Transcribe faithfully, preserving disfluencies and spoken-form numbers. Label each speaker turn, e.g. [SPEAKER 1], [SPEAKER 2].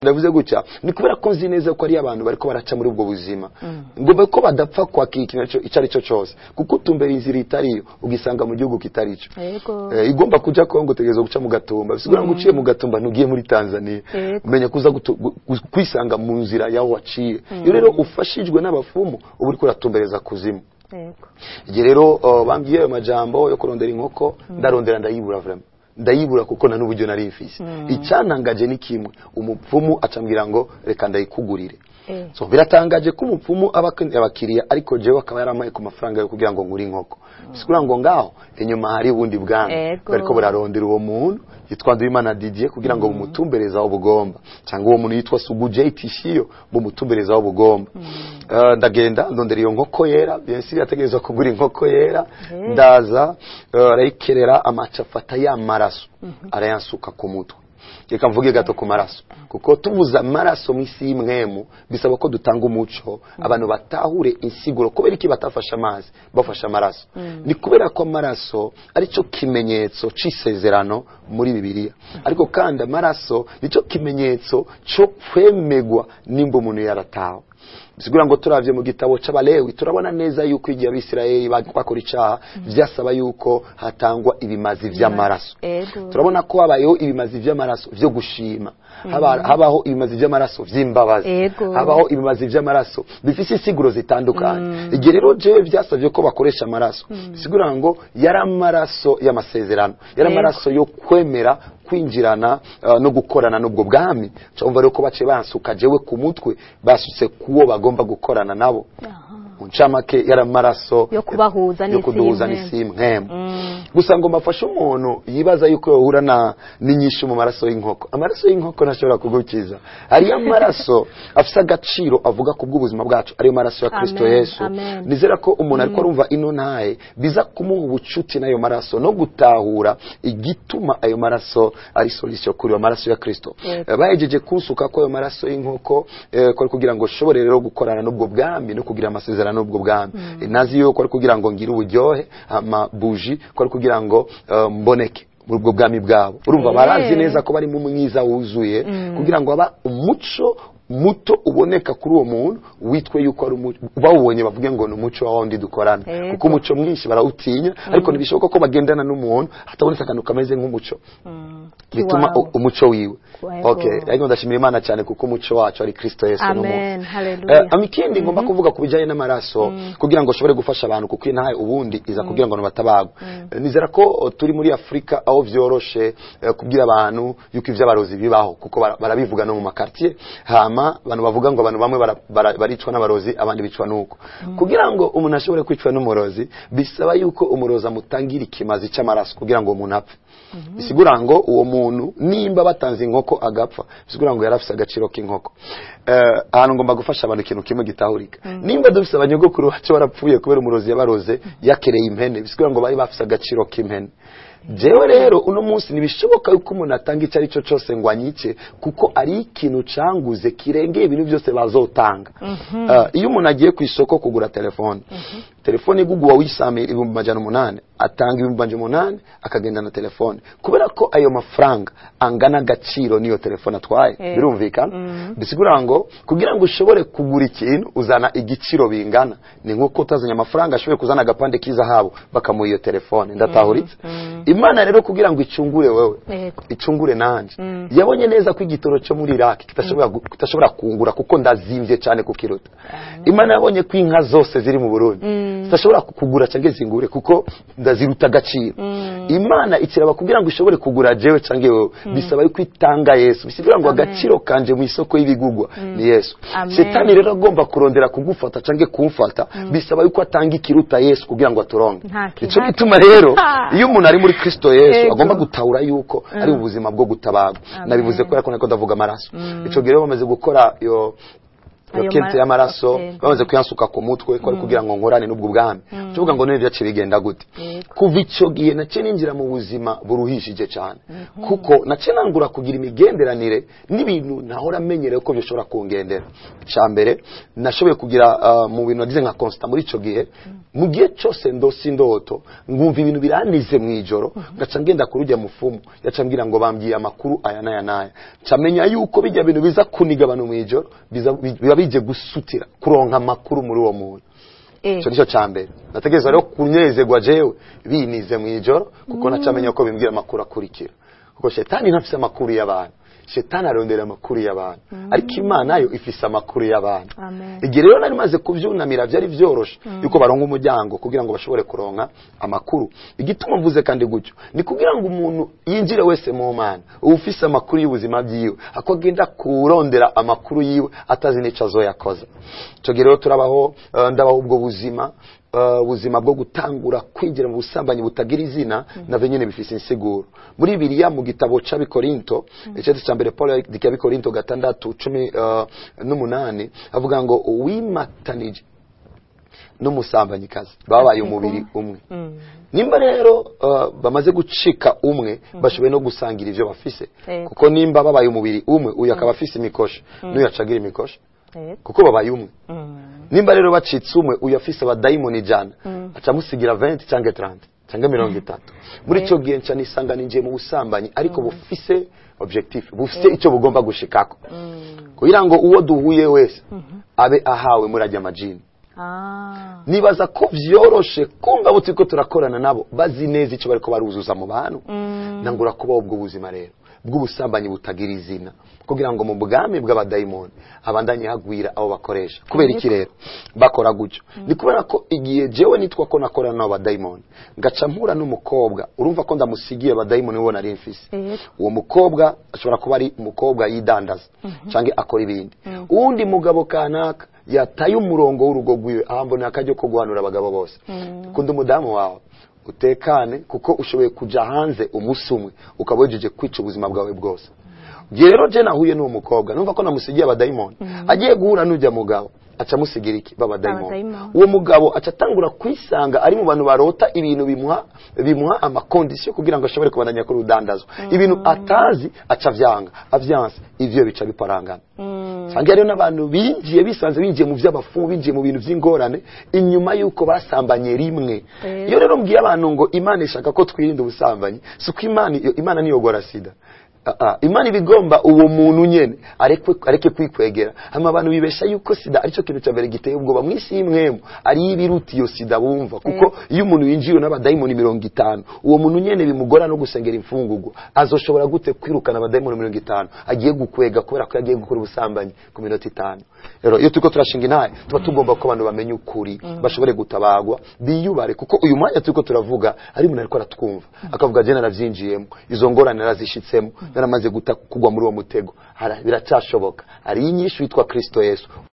[SPEAKER 1] ndavuze gutya ni kubera ko nzi neza ko ari abantu bariko baraca muri ubwo buzima ngomba ko badapfa kwa kintu icari cyo cyose kuko tumbera inzira itari ugisanga mu gihugu kitari cyo eh, igomba kuja Kongo tegezo guca mu Gatumba bisigura ngo uciye mu Gatumba ntugiye muri Tanzania umenya kuza kwisanga mu nzira yaho waciye iyo rero ufashijwe n'abafumu ubu uriko uratumbereza kuzimu. Ije rero uh, bambwiye ayo majambo yo kurondera inkoko ndarondera ndayibura vraiment ndayibura kuko na n'uburyo nari mfise icyantangaje ni kimwe umupfumu acambwira ngo reka ndayikugurire eh. So biratangaje ko umupfumu abakiriya ariko jewe akaba yaramaye ku mafaranga yo kugira ngo nguri inkoko bisigura ngo ngaho inyuma hari ubundi bwanga bariko bararondera uwo muntu yitwa Ndimana Didier kugira ngo bumutumbereza aho bugomba cyangwa uwo muntu yitwa Sugu J Tishiyo bumutumbereza aho bugomba uh, ndagenda ndondera iyo nkoko yera byensi yategerezwa kugura inkoko yera ndaza arayikerera uh, amacafata y'amaraso arayansuka ku mutwe reka mvuge gato ku maraso kuko tuvuza amaraso misi y'imwemu bisaba ko dutanga umuco abantu batahure insiguro kubera iki batafasha amazi bafasha amaraso ni kubera ko amaraso ari cyo kimenyetso c'isezerano muri Bibiliya ariko kandi amaraso nico kimenyetso cyo kwemegwa nimba umuntu yaratawe bisigura ngo turavye mu gitabo c'Abalewi turabona neza yuko igihe Abisirayeli bakora icaha vyasaba yuko hatangwa ibimazi vy'amaraso turabona ko habayeho ibimazi vy'amaraso vyo gushima habaho ibimazi vy'amaraso vy'imbabazi habaho ibimazi vy'amaraso bifise insiguro zitandukanye igihe rero je vyasavye ko bakoresha amaraso bisigura ngo yari amaraso y'amasezerano yari amaraso yo kwemera kwinjirana uh, no gukorana n'ubwo bwami cyumva rero ko bace bansuka jewe ku mutwe basutse kuwo bagomba gukorana nabo uncamake yara maraso
[SPEAKER 2] yo kubahuza
[SPEAKER 1] yo kuduhuza n'isimwe gusa ngo mafashe umuntu yibaza yuko yohura na n'inyishu mu maraso y'inkoko amaraso y'inkoko nashobora kugukiza ari amaraso afisa agaciro avuga ku bw'ubuzima bwacu ari maraso ya Kristo Yesu nizera ko umuntu ariko arumva ino ntaye biza kumuha ubucuti nayo maraso no gutahura igituma ayo maraso ari solution kuri amaraso ya Kristo bahejeje kunsuka ko ayo maraso y'inkoko ko kugira ngo shobore rero gukorana n'ubwo bwambi no kugira amasezerano n'ubwo bwami nazi yuko ari kugira ngo ngire uburyohe ama buji ko ari kugira ngo mboneke muri ubwo bwami bwabo urumva barazi neza ko bari mu mwiza wuzuye kugira ngo aba umuco muto uboneka kuri uwo muntu witwe yuko ari umuco bawubonye bavuge ngo ni umuco wa wundi dukorana kuko umuco mwinshi barawutinya ariko nibishoboka ko bagendana n'umuntu hatabonetse akantu kameze nk'umuco bituma umuco wiwe okay ariko ndashimira Imana cyane kuko umuco wacu ari Kristo Yesu
[SPEAKER 2] amen haleluya
[SPEAKER 1] uh, amikindi ngomba kuvuga kubijanye n'amaraso kugira ngo shobore gufasha abantu kuko intaye ubundi iza kugira ngo batabagwa nizera ko turi muri Afrika aho vyoroshe kubwira abantu yuko ivy'abarozi bibaho kuko barabivuga no mu makartier hama abantu bavuga ngo abantu bamwe baricwa n'abarozi abandi bicwa nuko kugira ngo umuntu ashobore kwicwa n'umurozi bisaba yuko umuroza mutangira ikimazi cy'amaraso kugira ngo umuntu apfe bisigura ngo uwo muntu nimba batanze inkoko agapfa bisigura ngo yarafise agaciro k'inkoko eh ahantu ngomba gufasha abantu ikintu kimwe gitahurika nimba dufise abanyogokuru bacu barapfuye kubera umurozi yabaroze yakereye impene bisigura ngo bari bafise agaciro k'impene jewe rero uno munsi nibishoboka yuko umuntu atanga icyo ari cyo cyose ngo anyice kuko ari ikintu canguze kirengeye ibintu byose bazotanga iyo umuntu agiye ku isoko kugura telefone telefone igugwa wisame ibihumbi majana umunani atanga ibihumbi majana umunani akagenda na telefone kubera ko ayo mafaranga angana agaciro niyo telefone atwaye birumvikana bisigura ngo kugira ngo ushobore kugura ikintu uzana igiciro bingana ni nkuko utazanya amafaranga ashobore kuzana agapande k'izahabu bakamuha iyo telefone ndatahuritse Imana rero kugira ngo icungure wewe icungure nanje yabonye neza ko igitoro cyo muri Iraq kitashobora kitashobora kungura kuko ndazimvye cyane kukirota Imana yabonye ko inka zose ziri mu Burundi zitashobora kugura cange zingure kuko ndaziruta agaciro Imana ikiraba kugira ngo ishobore kugura jewe cange wewe bisaba yuko itanga Yesu bisigura ngo agaciro kanje mu isoko y'ibigugwa ni Yesu Shetani rero agomba kurondera kugufata cange kumfata bisaba yuko atanga ikiruta Yesu kugira ngo aturonke ico gituma rero iyo umuntu ari muri Kristo Yesu agomba gutahura yuko ari ubuzima bwo gutabagwa nabivuze ko ariko nako ndavuga amaraso ico gihe bamaze gukora yo rokete y'amaraso bamaze kuyansuka ku mutwe ko ari kugira ngo nkorane n'ubwo bwami tuvuga ngo none byace bigenda gute kuva icyo gihe nace ninjira mu buzima buruhishije cyane kuko nace nangura kugira imigenderanire n'ibintu nahora amenyereye ko bishobora kungendera cyambere nashoboye kugira mu bintu nagize nka constant muri icyo gihe mu gihe cyose ndosi ndoto ngumva ibintu biranize mu ijoro ngaca ngenda kurujya mufumu yaca mbwira ngo bambyiye amakuru aya naya naya camenya yuko bijya bintu biza kuniga abantu mu ijoro biba bije gusutira kuronka amakuru muri uwo muntu cyo nicyo cyambere nategereza rero kunyezegwa jewe binize mu ijoro kuko nacamenya ko bimbwira amakuru akurikira kuko shetani ntafise amakuru y'abantu shetani arondera amakuru y'abantu ariko imana yo ifise amakuru y'abantu igihe rero nari maze kuvyunamira byari byoroshe yuko baronka umuryango kugira ngo bashobore kuronka amakuru igituma mvuze kandi gutyo ni kugira ngo umuntu yinjire wese mu mana ufise amakuru y'ubuzima byiwe akogenda kurondera amakuru yiwe atazi n'ico azoyakoza cyo gihe rero turabaho uh, ndabaho ubwo buzima ubuzima uh, bwo gutangura kwinjira mu busambanyi butagira izina na venyene bifise insiguro muri Bibiliya mu gitabo c'Abikorinto icete mm. cyambere Paul dikya Bikorinto gatandatu cumi uh, n'umunani avuga ngo wimatanije n'umusambanyikazi babaye umubiri umwe mm. nimba rero uh, bamaze gucika umwe mm. bashoboye no gusangira ivyo bafise hey. kuko nimba babaye umubiri umwe uyu akaba afise imikosha mm. n'uyu acagira imikosha hey. kuko babaye umwe mm. nimba rero bacitse umwe uyu afise abadayimoni jana mm. aca musigira vingt cyangwa trente cyangwa mirongo itatu muri ico gihe nca nisanga ninjiye mu busambanyi ariko mm. bufise objectif bufise mm. ico bugomba gushikako mm. kugira ngo uwo duhuye wese mm -hmm. abe ahawe murajya amajini ah. nibaza ko vyoroshe kumva buti ko turakorana nabo bazi neza ico bariko baruzuza mu bantu mm. nangura kuba ubwo buzima rero bw'ubusambanyi butagira izina kugira ngo mu bwami bw'abadayimoni abandanye hagwira abo bakoresha kubera iki rero bakora gutyo mm. ni kubera ko igihe jewe nitwa ko nakorana n'abo badayimoni ngaca mpura n'umukobwa urumva ko ndamusigiye abadayimoni bo nari mfise mm. uwo mukobwa ashobora kuba ari umukobwa yidandaza mm -hmm. canke akora ibindi mm. uwundi mugabo kanaka yataye umurongo w'urugo rwiwe ahambona akajyo ko guhanura abagabo bose mm. kundi umudamu wawe utekane kuko ushoboye kuja hanze umusumwe ukabojeje kwica ubuzima bwawe bwose rero je nahuye n'uwo mukobwa numva ko namusigiye abadayimoni mm -hmm. agiye guhura n'ujya mugabo aca musigira iki baba dayimoni uwo mugabo aca tangura kwisanga ari mu bantu barota ibintu bimuha bimuha amakondisiyo kugira ngo ashobore kubandanya kuri udandazo mm -hmm. ibintu atazi aca vyanga avyanse ivyo bica biparangana mm. sangiye rero n'abantu binjiye bisanze binjiye mu vy'abafu binjiye mu bintu vy'ingorane inyuma yuko basambanye rimwe iyo yeah. rero mbwiye abantu ngo Imana ishaka ko twirinda ubusambanyi suko Imana Imana niyo gora sida Ah ah Imana ibigomba uwo muntu nyene areke areke kwikwegera hama abantu bibesha yuko sida arico kintu cyambere giteye ubwoba mwisi imwemo ari ibiruti yo sida bumva kuko iyo umuntu yinjiye n'abadayimoni mirongo itanu uwo muntu nyene bimugora no gusengera imfungurwa azoshobora gute kwirukana abadayimoni mirongo itanu agiye gukwega kubera ko yagiye gukora ubusambanyi ku minota itanu rero iyo tuko turashinga intaye tuba tugomba ko abantu bamenye ukuri bashobore gutabagwa biyubare kuko uyu mwanya tuko turavuga ari umuntu ariko aratwumva akavuga je naravyinjiyemo izo ngorane narazishitsemo naramaze guta kugwa muri uwo mutego biracashoboka ari inyishu yitwa Kristo Yesu